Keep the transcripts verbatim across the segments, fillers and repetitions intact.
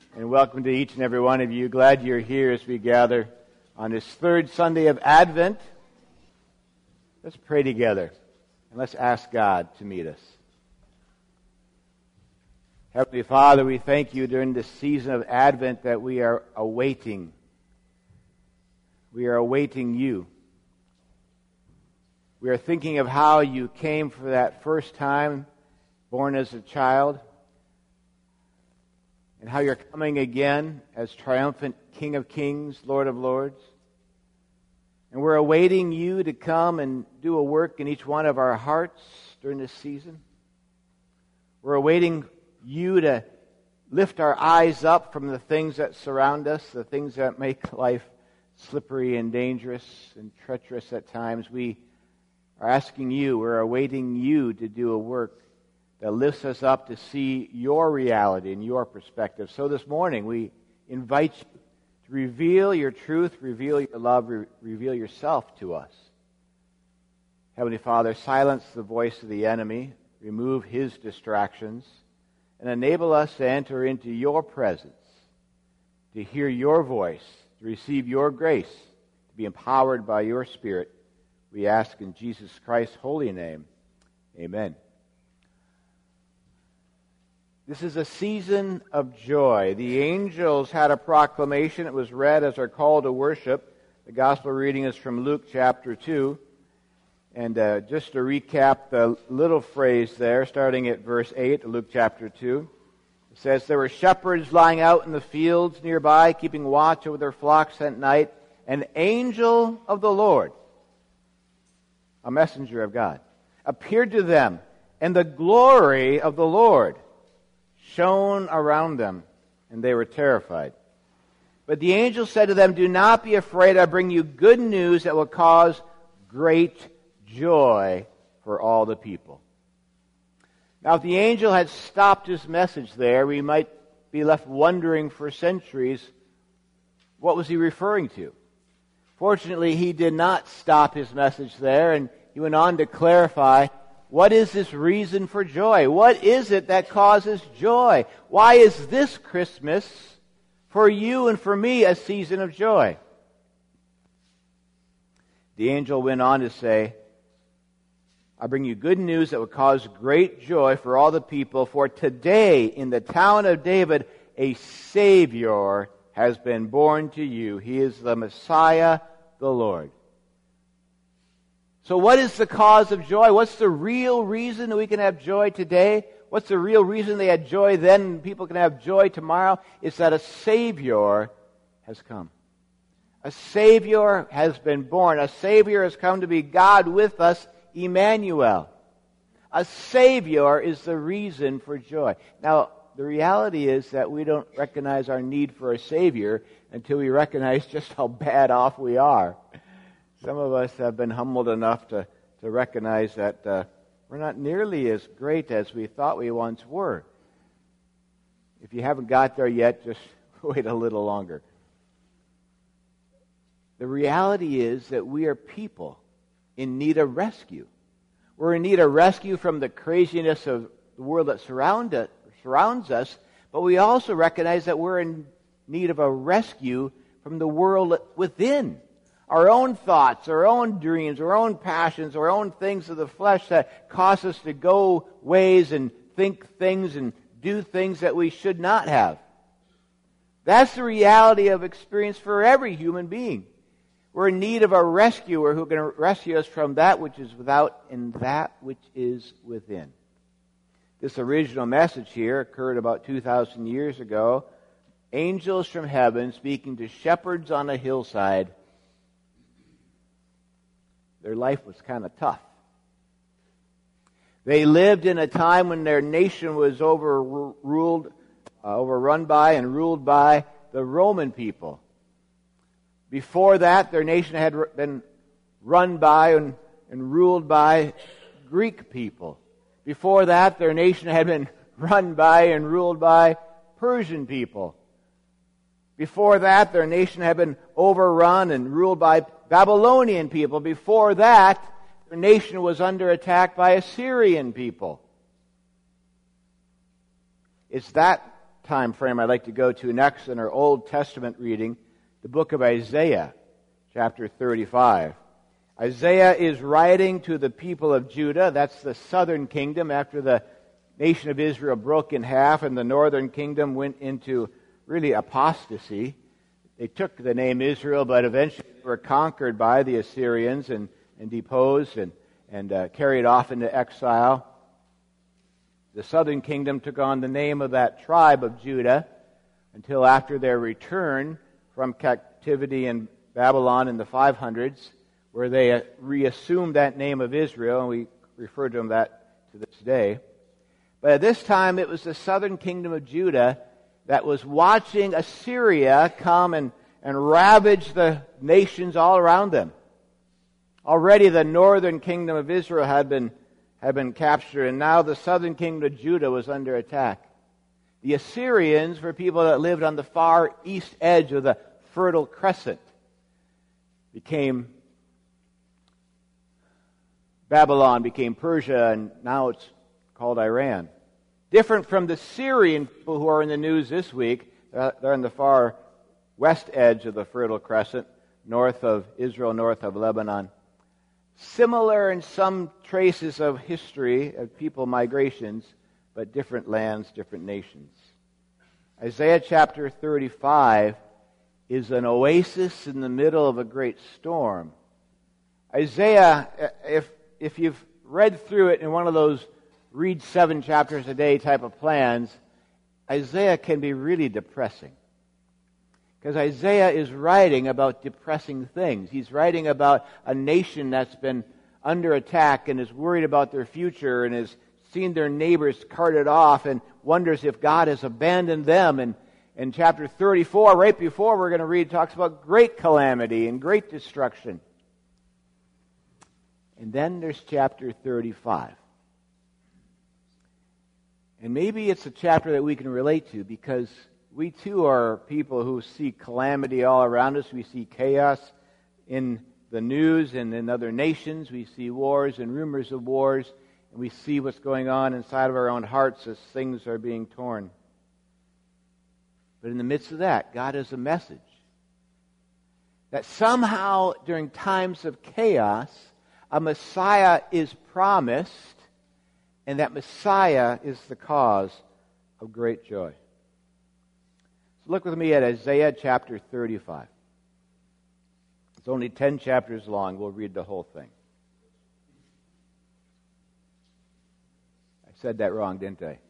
And welcome to each and every one of you. Glad you're here as we gather on this third Sunday of Advent. Let's pray together and let's ask God to meet us. Heavenly Father, we thank you during this season of Advent that we are awaiting. We are awaiting you. We are thinking of how you came for that first time, born as a child, and how you're coming again as triumphant King of Kings, Lord of Lords. And we're awaiting you to come and do a work in each one of our hearts during this season. We're awaiting you to lift our eyes up from the things that surround us, the things that make life slippery and dangerous and treacherous at times. We are asking you, we're awaiting you to do a work that lifts us up to see your reality and your perspective. So this morning we invite you to reveal your truth, reveal your love, re- reveal yourself to us. Heavenly Father, silence the voice of the enemy, remove his distractions, and enable us to enter into your presence, to hear your voice, to receive your grace, to be empowered by your Spirit. We ask in Jesus Christ's holy name. Amen. This is a season of joy. The angels had a proclamation. It was read as our call to worship. The gospel reading is from Luke chapter two. And uh, just to recap the little phrase there, starting at verse eight, Luke chapter two. It says, "There were shepherds lying out in the fields nearby, keeping watch over their flocks at night. An angel of the Lord, a messenger of God, appeared to them, and the glory of the Lord shone around them, and they were terrified. But the angel said to them, 'Do not be afraid. I bring you good news that will cause great joy for all the people.'" Now, if the angel had stopped his message there, we might be left wondering for centuries, what was he referring to? Fortunately, he did not stop his message there, and he went on to clarify, what is this reason for joy? What is it that causes joy? Why is this Christmas for you and for me a season of joy? The angel went on to say, "I bring you good news that will cause great joy for all the people. For today in the town of David a Savior has been born to you. He is the Messiah, the Lord." So what is the cause of joy? What's the real reason that we can have joy today? What's the real reason they had joy then and people can have joy tomorrow? It's that a Savior has come. A Savior has been born. A Savior has come to be God with us, Emmanuel. A Savior is the reason for joy. Now, the reality is that we don't recognize our need for a Savior until we recognize just how bad off we are. Some of us have been humbled enough to, to recognize that uh, we're not nearly as great as we thought we once were. If you haven't got there yet, just wait a little longer. The reality is that we are people in need of rescue. We're in need of rescue from the craziness of the world that surround us, surrounds us, but we also recognize that we're in need of a rescue from the world within. Our own thoughts, our own dreams, our own passions, our own things of the flesh that cause us to go ways and think things and do things that we should not have. That's the reality of experience for every human being. We're in need of a rescuer who can rescue us from that which is without and that which is within. This original message here occurred about two thousand years ago. Angels from heaven speaking to shepherds on a hillside. Their life was kind of tough. They lived in a time when their nation was overruled, uh, overrun by and ruled by the Roman people. Before that, their nation had been run by and, and ruled by Greek people. Before that, their nation had been run by and ruled by Persian people. Before that, their nation had been overrun and ruled by Babylonian people. Before that, their nation was under attack by Assyrian people. It's that time frame I'd like to go to next in our Old Testament reading, the book of Isaiah, chapter thirty-five. Isaiah is writing to the people of Judah. That's the southern kingdom after the nation of Israel broke in half and the northern kingdom went into really apostasy. They took the name Israel, but eventually were conquered by the Assyrians and, and deposed and, and uh, carried off into exile. The southern kingdom took on the name of that tribe of Judah until after their return from captivity in Babylon in the five hundreds, where they reassumed that name of Israel, and we refer to them that to this day. But at this time, it was the southern kingdom of Judah that was watching Assyria come and, and ravage the nations all around them. Already the northern kingdom of Israel had been had been captured, and now the southern kingdom of Judah was under attack. The Assyrians were people that lived on the far east edge of the Fertile Crescent. Became Babylon, became Persia, and now it's called Iran. Different from the Syrian people who are in the news this week. Uh, they're on the far west edge of the Fertile Crescent, north of Israel, north of Lebanon. Similar in some traces of history of people migrations, but different lands, different nations. Isaiah chapter thirty-five is an oasis in the middle of a great storm. Isaiah, if if you've read through it in one of those read seven chapters a day type of plans, Isaiah can be really depressing. Because Isaiah is writing about depressing things. He's writing about a nation that's been under attack and is worried about their future and has seen their neighbors carted off and wonders if God has abandoned them. And in chapter thirty-four, right before we're going to read, talks about great calamity and great destruction. And then there's chapter thirty-five. And maybe it's a chapter that we can relate to because we too are people who see calamity all around us. We see chaos in the news and in other nations. We see wars and rumors of wars. And we see what's going on inside of our own hearts as things are being torn. But in the midst of that, God has a message. That somehow during times of chaos, a Messiah is promised, and that Messiah is the cause of great joy. So look with me at Isaiah chapter thirty-five. It's only ten chapters long. We'll read the whole thing. I said that wrong, didn't I?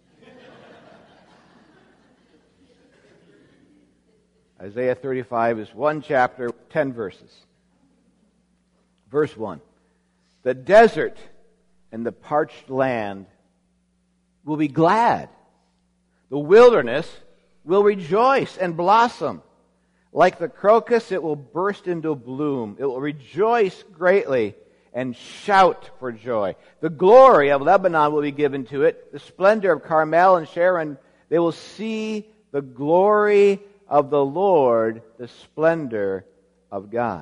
Isaiah thirty-five is one chapter, ten verses. Verse one. The desert and the parched land will be glad. The wilderness will rejoice and blossom. Like the crocus, it will burst into bloom. It will rejoice greatly and shout for joy. The glory of Lebanon will be given to it. The splendor of Carmel and Sharon. They will see the glory of the Lord, the splendor of God.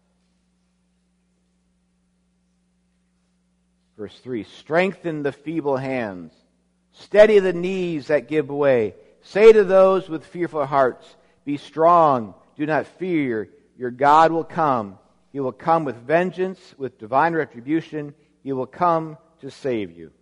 Verse three, strengthen the feeble hands. Steady the knees that give way. Say to those with fearful hearts, be strong, do not fear. Your God will come. He will come with vengeance, with divine retribution. He will come to save you.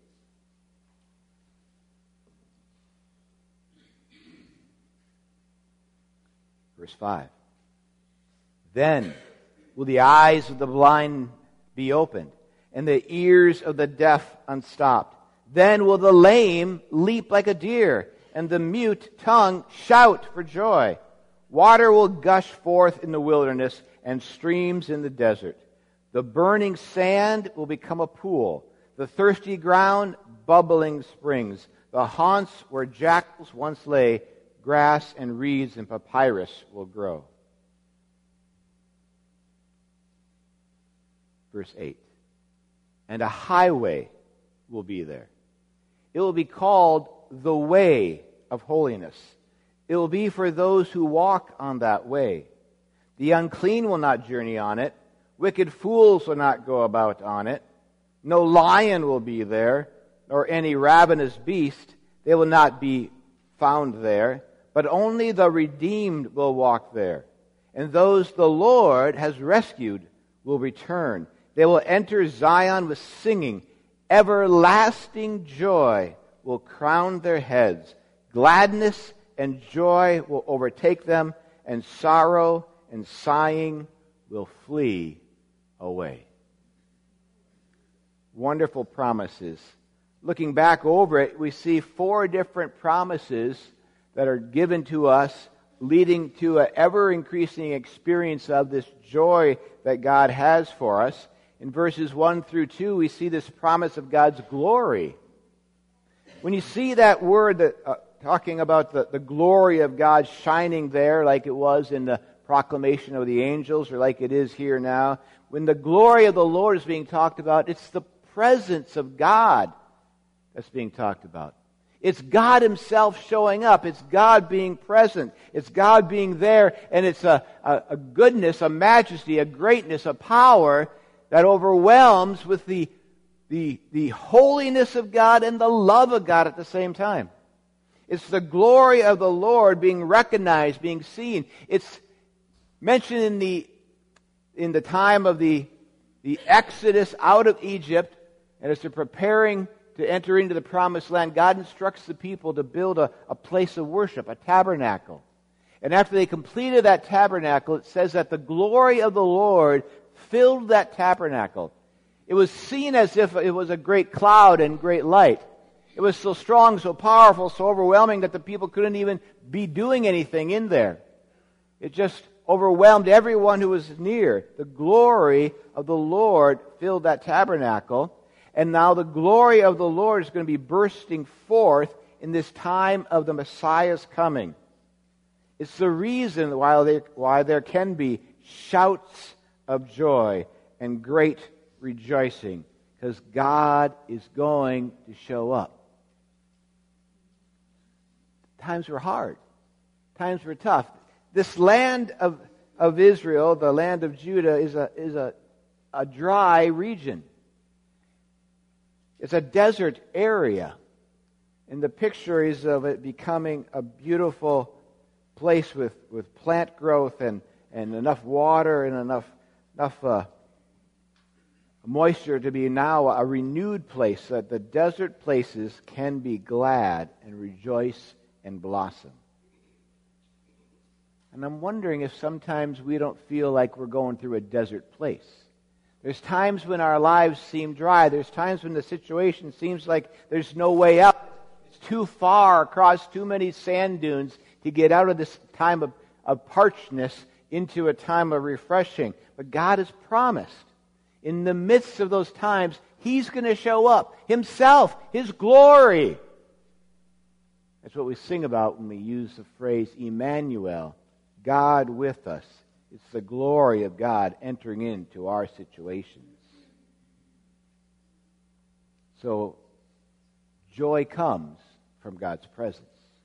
Verse five. Then will the eyes of the blind be opened, and the ears of the deaf unstopped. Then will the lame leap like a deer, and the mute tongue shout for joy. Water will gush forth in the wilderness, and streams in the desert. The burning sand will become a pool, the thirsty ground bubbling springs. The haunts where jackals once lay, grass and reeds and papyrus will grow. Verse eight. And a highway will be there. It will be called the way of holiness. It will be for those who walk on that way. The unclean will not journey on it. Wicked fools will not go about on it. No lion will be there, nor any ravenous beast. They will not be found there, but only the redeemed will walk there. And those the Lord has rescued will return. They will enter Zion with singing. Everlasting joy will crown their heads. Gladness and joy will overtake them, and sorrow and sighing will flee away. Wonderful promises. Looking back over it, we see four different promises that are given to us, leading to an ever-increasing experience of this joy that God has for us. In verses one through two, we see this promise of God's glory. When you see that word that uh, talking about the, the glory of God shining there like it was in the proclamation of the angels or like it is here now, when the glory of the Lord is being talked about, it's the presence of God that's being talked about. It's God Himself showing up. It's God being present. It's God being there, and it's a, a, a goodness, a majesty, a greatness, a power that overwhelms with the, the, the holiness of God and the love of God at the same time. It's the glory of the Lord being recognized, being seen. It's mentioned in the in the time of the, the Exodus out of Egypt, and as they're preparing to enter into the promised land, God instructs the people to build a, a place of worship, a tabernacle. And after they completed that tabernacle, it says that the glory of the Lord filled that tabernacle. It was seen as if it was a great cloud and great light. It was so strong, so powerful, so overwhelming that the people couldn't even be doing anything in there. It just overwhelmed everyone who was near. The glory of the Lord filled that tabernacle. And now the glory of the Lord is going to be bursting forth in this time of the Messiah's coming. It's the reason why there, why there can be shouts of joy and great rejoicing, because God is going to show up. Times were hard. Times were tough. This land of, of Israel, the land of Judah, is a, is a, a dry region. It's a desert area. And the picture is of it becoming a beautiful place with, with plant growth and, and enough water and enough, enough uh, moisture to be now a renewed place, so that the desert places can be glad and rejoice and blossom. And I'm wondering if sometimes we don't feel like we're going through a desert place. There's times when our lives seem dry. There's times when the situation seems like there's no way out. It's too far across too many sand dunes to get out of this time of, of parchness into a time of refreshing. But God has promised, in the midst of those times, He's going to show up Himself, His glory. That's what we sing about when we use the phrase Emmanuel, God with us. It's the glory of God entering into our situations. So, joy comes from God's presence.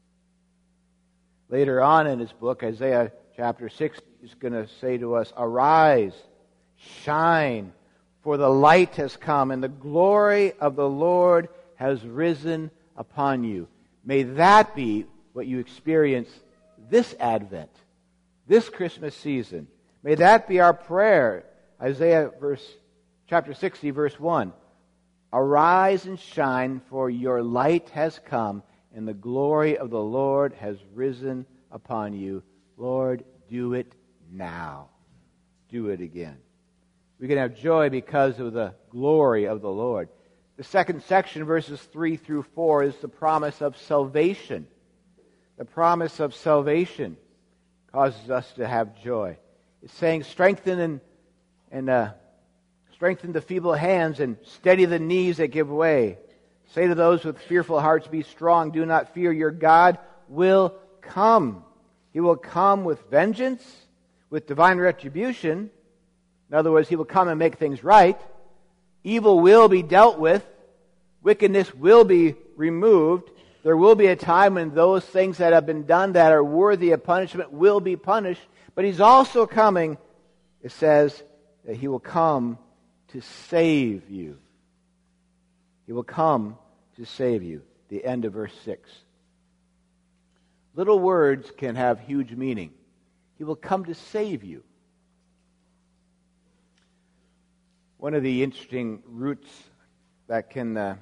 Later on in his book, Isaiah chapter six, he's going to say to us, "Arise, shine, for the light has come, and the glory of the Lord has risen upon you." May that be what you experience this Advent, this Christmas season. May that be our prayer. Isaiah verse, chapter sixty, verse one. "Arise and shine, for your light has come, and the glory of the Lord has risen upon you." Lord, do it now. Do it again. We can have joy because of the glory of the Lord. The second section, verses three through four, is the promise of salvation. The promise of salvation causes us to have joy. It's saying, strengthen and, and uh, strengthen the feeble hands and steady the knees that give way. Say to those with fearful hearts, be strong, do not fear. Your God will come. He will come with vengeance, with divine retribution. In other words, He will come and make things right. Evil will be dealt with. Wickedness will be removed. There will be a time when those things that have been done that are worthy of punishment will be punished. But He's also coming, it says, that He will come to save you. He will come to save you. The end of verse six. Little words can have huge meaning. He will come to save you. One of the interesting roots that can, uh,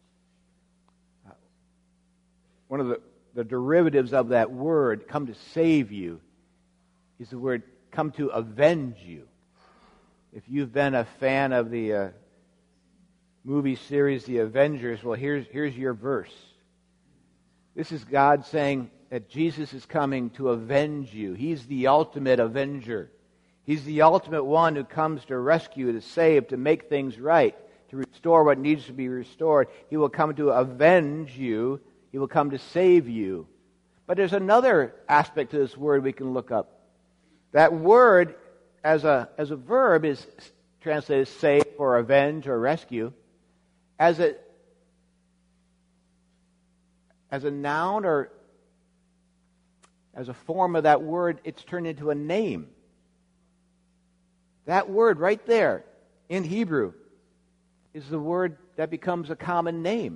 one of the, the derivatives of that word, come to save you, is the word come to avenge you. If you've been a fan of the uh, movie series The Avengers, well, here's, here's your verse. This is God saying that Jesus is coming to avenge you. He's the ultimate avenger. He's the ultimate one who comes to rescue, to save, to make things right, to restore what needs to be restored. He will come to avenge you. He will come to save you. But there's another aspect to this word we can look up. That word, as a, as a verb, is translated save or avenge or rescue. As a, as a noun or as a form of that word, it's turned into a name. That word right there in Hebrew is the word that becomes a common name.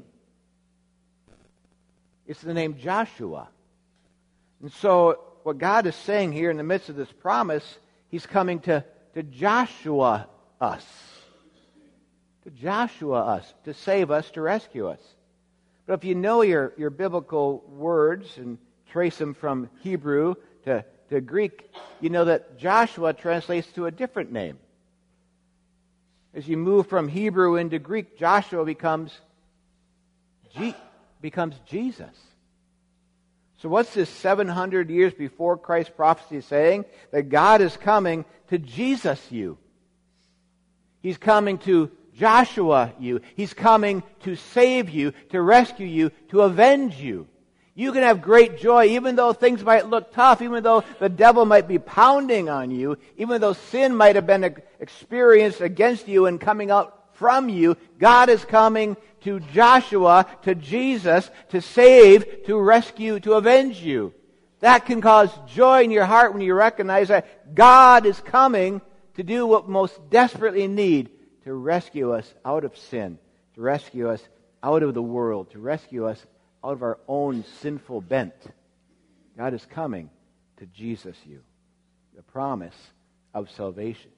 It's the name Joshua. And so what God is saying here in the midst of this promise, He's coming to, to Joshua us. To Joshua us, to save us, to rescue us. But if you know your, your biblical words and trace them from Hebrew to, to Greek, you know that Joshua translates to a different name. As you move from Hebrew into Greek, Joshua becomes, G, becomes Jesus. So what's this seven hundred years before Christ's prophecy saying? That God is coming to Jesus you. He's coming to Joshua you. He's coming to save you, to rescue you, to avenge you. You can have great joy even though things might look tough, even though the devil might be pounding on you, even though sin might have been experienced against you and coming out from you. God is coming to Joshua, to Jesus, to save, to rescue, to avenge you. That can cause joy in your heart when you recognize that God is coming to do what we most desperately need, to rescue us out of sin, to rescue us out of the world, to rescue us out of our own sinful bent. God is coming to Jesus you, the promise of salvation.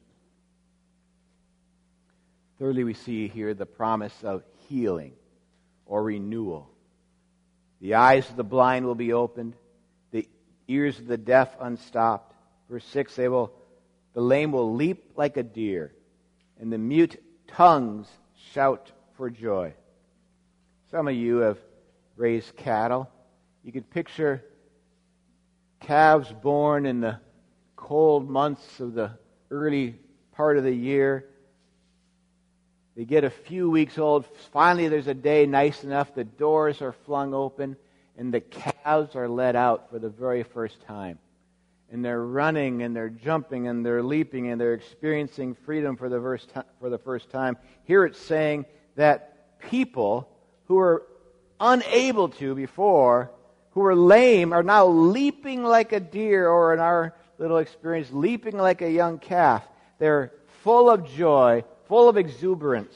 Thirdly, we see here the promise of healing or renewal. The eyes of the blind will be opened, the ears of the deaf unstopped. Verse six, they will, the lame will leap like a deer, and the mute tongues shout for joy. Some of you have raised cattle. You could picture calves born in the cold months of the early part of the year. They get a few weeks old. Finally, there's a day nice enough. The doors are flung open, and the calves are let out for the very first time. And they're running, and they're jumping, and they're leaping, and they're experiencing freedom for the first time. For the first time. Here it's saying that people who are unable to before, who were lame, are now leaping like a deer, or in our little experience, leaping like a young calf. They're full of joy, full of exuberance.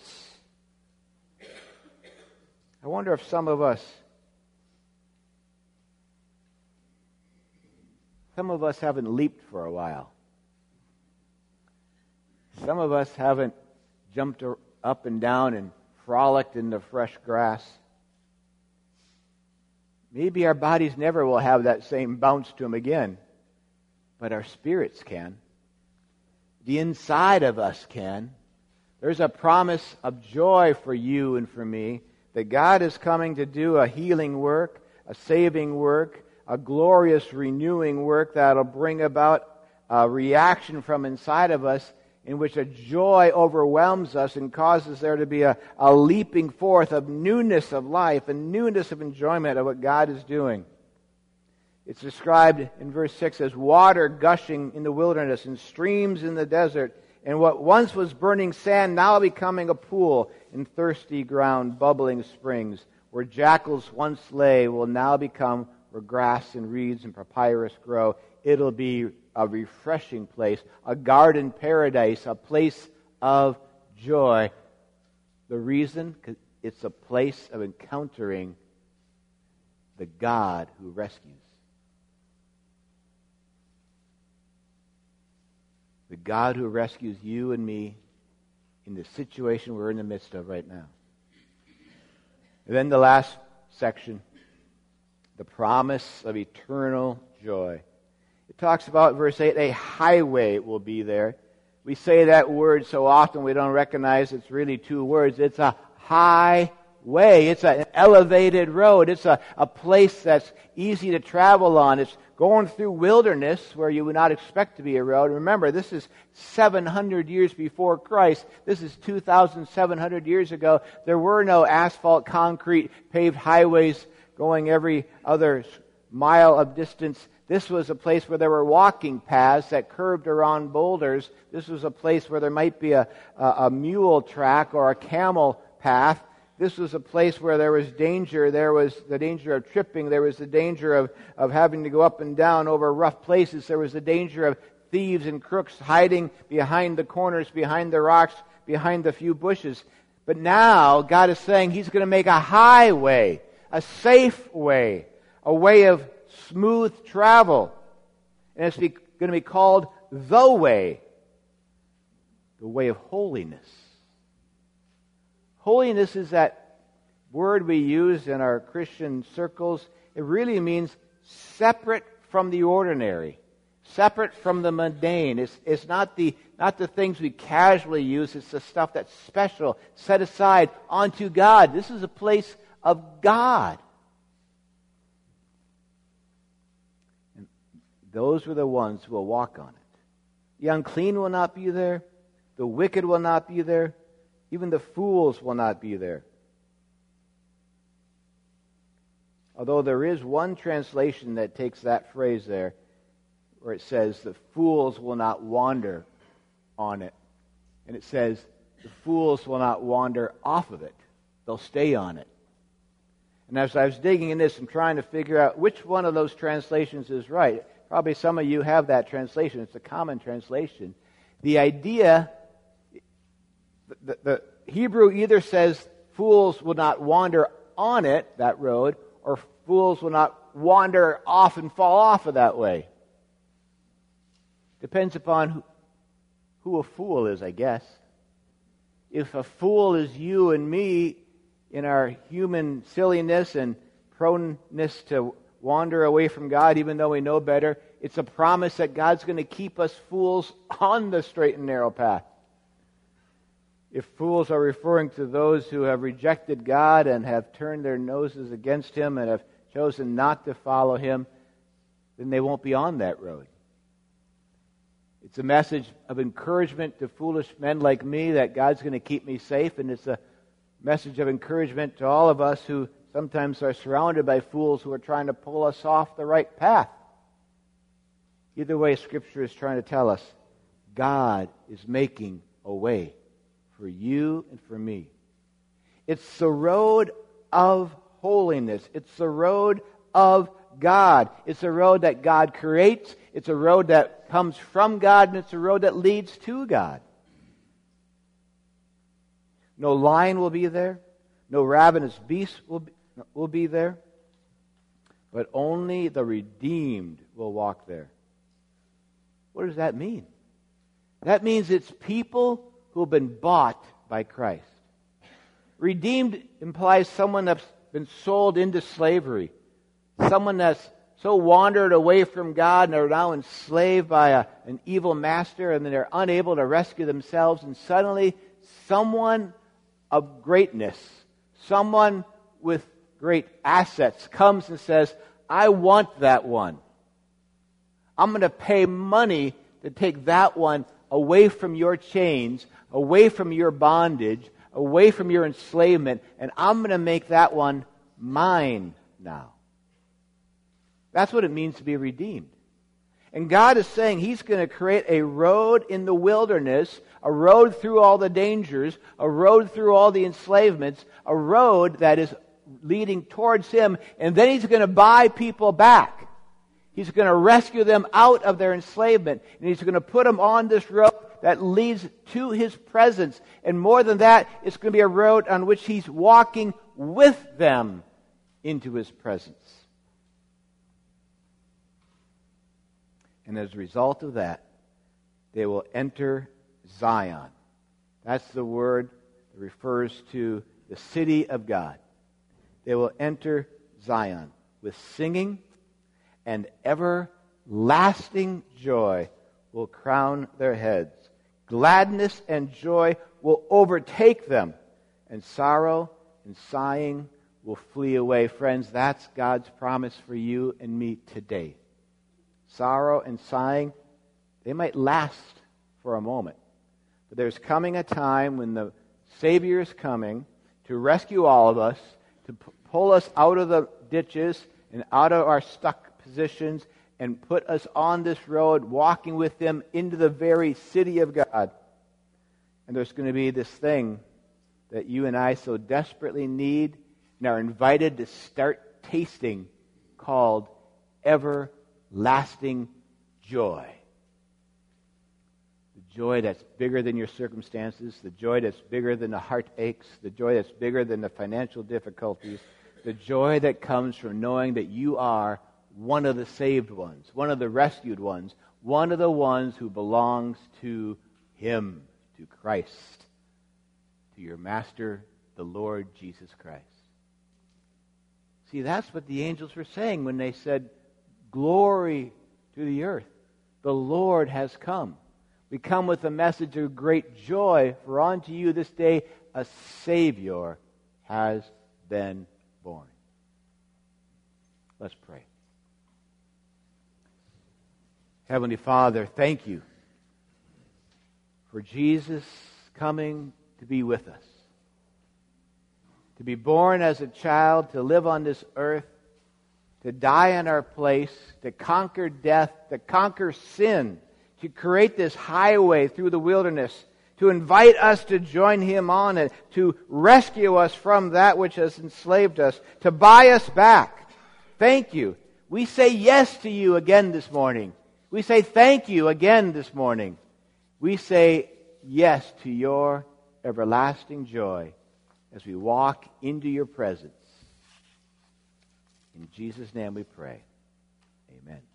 I wonder if some of us, some of us haven't leaped for a while. Some of us haven't jumped up and down and frolicked in the fresh grass. Maybe our bodies never will have that same bounce to them again, but our spirits can. The inside of us can. There's a promise of joy for you and for me, that God is coming to do a healing work, a saving work, a glorious renewing work that'll bring about a reaction from inside of us in which a joy overwhelms us and causes there to be a, a leaping forth of newness of life and newness of enjoyment of what God is doing. It's described in verse six as water gushing in the wilderness and streams in the desert, and what once was burning sand now becoming a pool in thirsty ground, bubbling springs. Where jackals once lay will now become where grass and reeds and papyrus grow. It'll be a refreshing place, a garden paradise, a place of joy. The reason? 'Cause it's a place of encountering the God who rescues. God who rescues you and me in the situation we're in the midst of right now. And then the last section, the promise of eternal joy. It talks about, verse eight, a highway will be there. We say that word so often we don't recognize it's really two words. It's a highway. It's an elevated road. It's a, a place that's easy to travel on. It's going through wilderness where you would not expect to be a road. Remember, this is seven hundred years before Christ. This is two thousand seven hundred years ago. There were no asphalt, concrete, paved highways going every other mile of distance. This was a place where there were walking paths that curved around boulders. This was a place where there might be a, a, a mule track or a camel path. This was a place where there was danger. There was the danger of tripping. There was the danger of, of having to go up and down over rough places. There was the danger of thieves and crooks hiding behind the corners, behind the rocks, behind the few bushes. But now God is saying He's going to make a highway, a safe way, a way of smooth travel. And it's be, going to be called the way, the way of holiness. Holiness is that word we use in our Christian circles. It really means separate from the ordinary, separate from the mundane. It's, it's not the not the things we casually use. It's the stuff that's special, set aside unto God. This is a place of God. And those are the ones who will walk on it. The unclean will not be there. The wicked will not be there. Even the fools will not be there. Although there is one translation that takes that phrase there, where it says, the fools will not wander on it. And it says, the fools will not wander off of it. They'll stay on it. And as I was digging in this and trying to figure out which one of those translations is right, probably some of you have that translation. It's a common translation. The idea... The, the Hebrew either says fools will not wander on it, that road, or fools will not wander off and fall off of that way. Depends upon who, who a fool is, I guess. If a fool is you and me in our human silliness and proneness to wander away from God even though we know better, it's a promise that God's going to keep us fools on the straight and narrow path. If fools are referring to those who have rejected God and have turned their noses against Him and have chosen not to follow Him, then they won't be on that road. It's a message of encouragement to foolish men like me that God's going to keep me safe, and it's a message of encouragement to all of us who sometimes are surrounded by fools who are trying to pull us off the right path. Either way, Scripture is trying to tell us God is making a way for you and for me. It's the road of holiness. It's the road of God. It's a road that God creates. It's a road that comes from God, and it's a road that leads to God. No lion will be there. No ravenous beast will be, will be there. But only the redeemed will walk there. What does that mean? That means it's people who have been bought by Christ. Redeemed implies someone that's been sold into slavery. Someone that's so wandered away from God and are now enslaved by a, an evil master, and then they're unable to rescue themselves, and suddenly someone of greatness, someone with great assets comes and says, I want that one. I'm going to pay money to take that one away from your chains, away from your bondage, away from your enslavement, and I'm going to make that one mine now. That's what it means to be redeemed. And God is saying He's going to create a road in the wilderness, a road through all the dangers, a road through all the enslavements, a road that is leading towards Him, and then He's going to buy people back. He's going to rescue them out of their enslavement, and He's going to put them on this road that leads to His presence. And more than that, it's going to be a road on which He's walking with them into His presence. And as a result of that, they will enter Zion. That's the word that refers to the city of God. They will enter Zion with singing, and everlasting joy will crown their heads. Gladness and joy will overtake them, and sorrow and sighing will flee away. Friends, that's God's promise for you and me today. Sorrow and sighing, they might last for a moment. But there's coming a time when the Savior is coming to rescue all of us, to p- pull us out of the ditches and out of our stuck positions and put us on this road, walking with Him into the very city of God. And there's going to be this thing that you and I so desperately need and are invited to start tasting, called everlasting joy. The joy that's bigger than your circumstances, the joy that's bigger than the heartaches, the joy that's bigger than the financial difficulties, the joy that comes from knowing that you are one of the saved ones, one of the rescued ones, one of the ones who belongs to Him, to Christ, to your Master, the Lord Jesus Christ. See, that's what the angels were saying when they said, "Glory to the earth. The Lord has come." We come with a message of great joy, for unto you this day a Savior has been born. Let's pray. Heavenly Father, thank you for Jesus coming to be with us, to be born as a child, to live on this earth, to die in our place, to conquer death, to conquer sin, to create this highway through the wilderness, to invite us to join Him on it, to rescue us from that which has enslaved us, to buy us back. Thank you. We say yes to you again this morning. We say thank you again this morning. We say yes to your everlasting joy as we walk into your presence. In Jesus' name we pray. Amen.